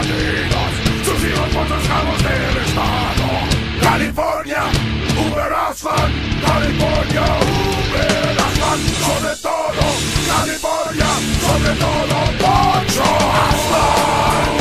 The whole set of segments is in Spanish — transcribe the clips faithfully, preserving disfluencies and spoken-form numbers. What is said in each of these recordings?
bandidos, sus hijos por los cabos del estado. California, Uber Aslan, California, Uber Aslan, sobre todo, California, sobre todo, Poncho Aslan.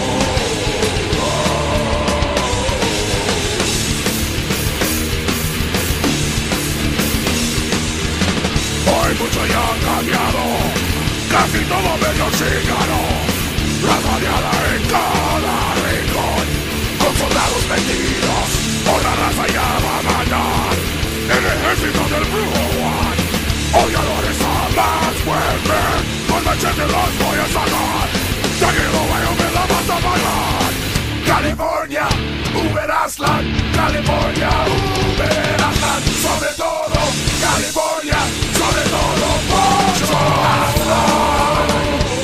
Hoy mucho ya ha cambiado, casi todo medio chingado. La mañana en cada rincón, con soldados metidos, por la raza ya va a mandar el ejército del brujo Juan. Odiadores jamás vuelven, con machete los voy a sacar. Tranquilo, vaya, me la vas a pagar. California, Uber Aslan, California, Uber Aslan, sobre todo, California, sobre todo, Poncho Aslan.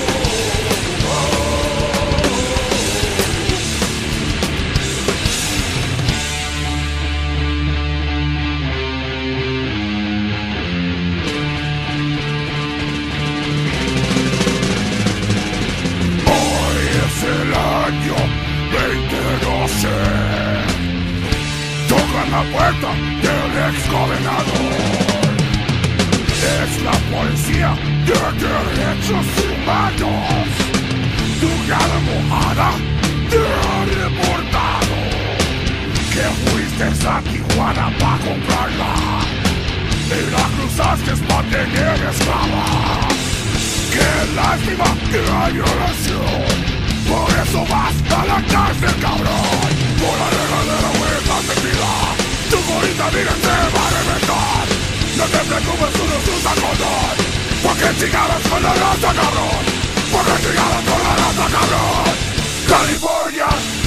El año veinte doce tocan la puerta del ex gobernador. Es la policía de derechos humanos. Tu cara mojada te ha reportado que fuiste a Tijuana pa' comprarla y la cruzaste pa' tener esclava. ¡Qué lástima que hay oración! Por eso vas a la cárcel, cabrón. Por la regadera vuelta te pila, tu bonita vida se va a reventar. No te preocupes, tú no usas condón. ¿Por qué chingadas con la raza, cabrón? ¿Por qué chingadas con la raza, cabrón? California,